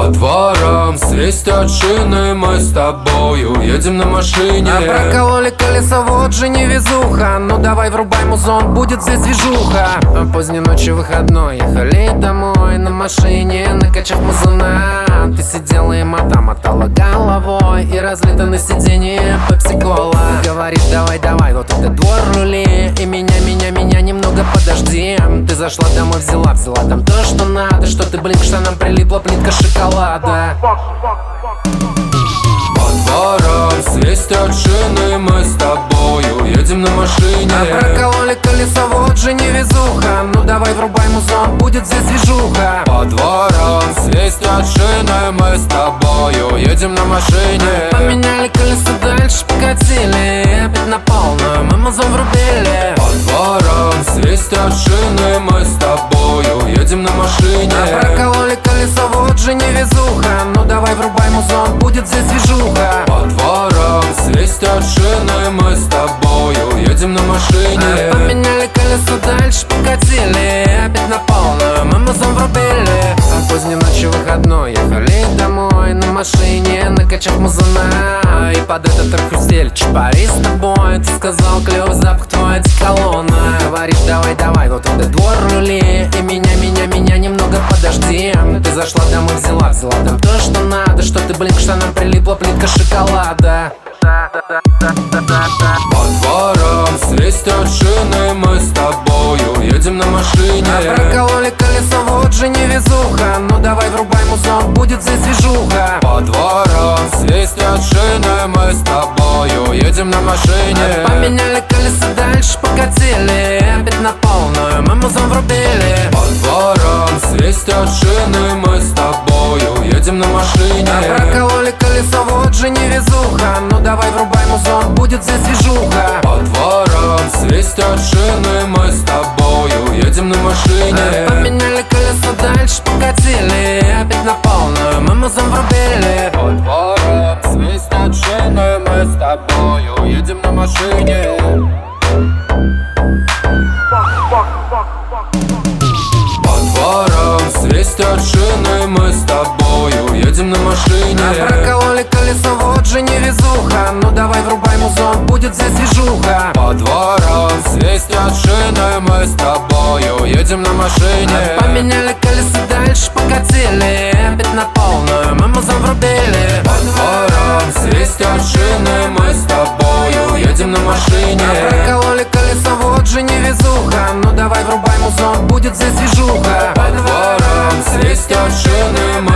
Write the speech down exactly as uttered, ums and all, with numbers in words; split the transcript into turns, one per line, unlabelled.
По дворам свистят шины, мы с тобою едем на машине.
А прокололи колесо, вот же невезуха. Ну давай врубай музон, будет здесь движуха. А поздней ночью выходной, ехали домой на машине, накачав музона. Ты сидела и мота мотала головой, и разлито на сиденье пепси-кола. Говоришь, давай, давай, вот этот двор рули, и меня, меня, меня немного подожди. Ты зашла домой, взяла, взяла там то, что надо. Что ты, блин, к штанам прилипла плитка шоколада.
По дворам свистят шины, мы с тобою едем на машине.
А прокололи колесо, вот же невезуха. Ну давай врубай музон, будет здесь движуха.
По дворам свистят шины, мы с тобою едем на машине.
Поменяли колесо, дальше покатили, опять на полную мы музон врубили.
По дворам свистят шины, мы с тобою едем на машине.
А прокололи колесо, вот же невезуха. Ну давай врубай музон, будет здесь движуха.
По дворам свистят шины, мы с тобою едем на машине.
А поменяли колесо, дальше покатили, опять на полную мы музон врубили. А поздней ночью выходной, ехали домой на машине, накачав музона. И под этот трек хрустели чапари с тобой. Ты сказал, клёвый запах твой одеколона. Говоришь, давай, давай, вот этот двор рули, и меня, меня, меня немного подожди. Ты зашла домой, взяла, взяла там то, что надо. Что ты, блин, к штанам прилипла плитка шоколада.
По дворам свистят шины, мы с тобою едем на машине.
А прокололи колесо, вот же невезуха. Ну давай врубай музон, будет здесь движуха.
По дворам свистят шины, мы с тобою едем на машине.
А поменяли колесо, дальше покатили, опять на полную мы музон врубили.
По дворам свистят шины, мы с тобою едем на машине.
А прокололи колесо, вот же невезуха. Ну давай врубай музон, будет здесь движуха.
По дворам свистят шины, мы с тобою едем на машине.
А поменяли колесо, дальше покатили, опять на полную мы музон врубили.
По дворам свистят шины, мы с тобою едем на машине. По дворам свистят шины, мы с тобою едем на машине.
А прокололи колесо, вот же невезуха. Ну давай врубай музон, будет здесь движуха.
По дворам свистят шины, мы с тобою едем на машине.
А поменяли колесо, дальше покатили, опять на полную мы музон врубили.
По дворам свистят шины, мы с тобою едем на машине.
А прокололи колесо, вот же невезуха. Ну давай врубай музон, будет здесь движуха.
По дворам свистят шины,